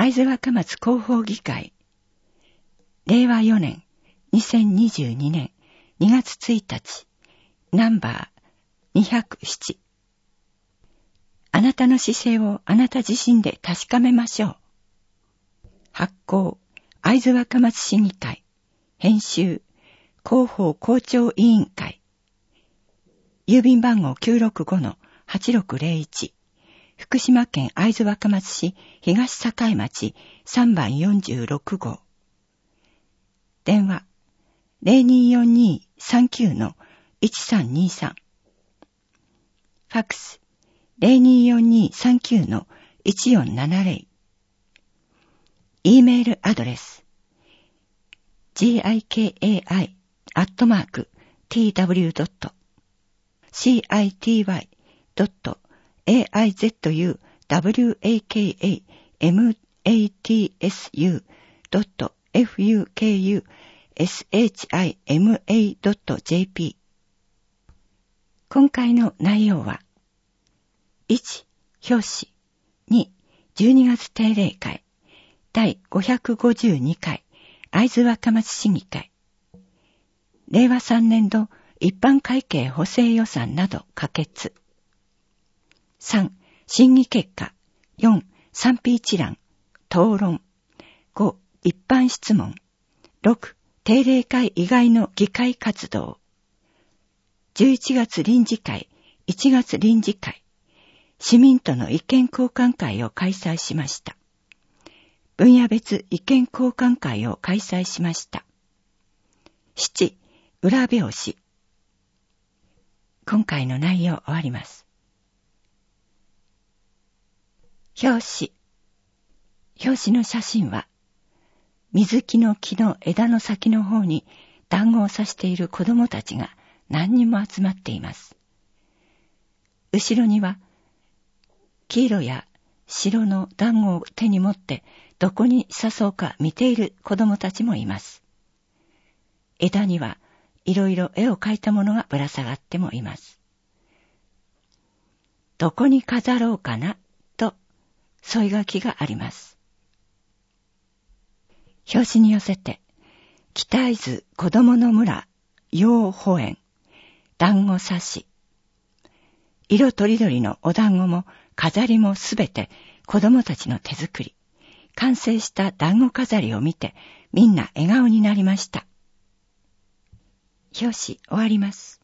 会津若松広報議会、令和4年2022年2月1日、ナンバー207。あなたの姿勢をあなた自身で確かめましょう。発行、会津若松市議会。編集、広報校長委員会。郵便番号 965-8601。福島県会津若松市東境町3番46号。電話 0242-39-1323。ファックス 0242-39-1470。E メールアドレス gikiwakamatsu.fukushima.jp。 今回の内容は1、表紙、2、12月定例会、第552回会津若松市議会、令和3年度一般会計補正予算など可決。3、審議結果。4、賛否一覧、討論。5、一般質問。6、定例会以外の議会活動。11月臨時会、1月臨時会、市民との意見交換会を開催しました。分野別意見交換会を開催しました。7、裏表紙。今回の内容終わります。表紙の写真は、水木の木の枝の先の方に団子を刺している子供たちが何人も集まっています。後ろには、黄色や白の団子を手に持ってどこに刺そうか見ている子供たちもいます。枝にはいろいろ絵を描いたものがぶら下がってもいます。どこに飾ろうかなと添い書きがあります。表紙に寄せて、北会津子どもの村養保園団子刺し。色とりどりのお団子も飾りもすべて子供たちの手作り。完成した団子飾りを見てみんな笑顔になりました。表紙終わります。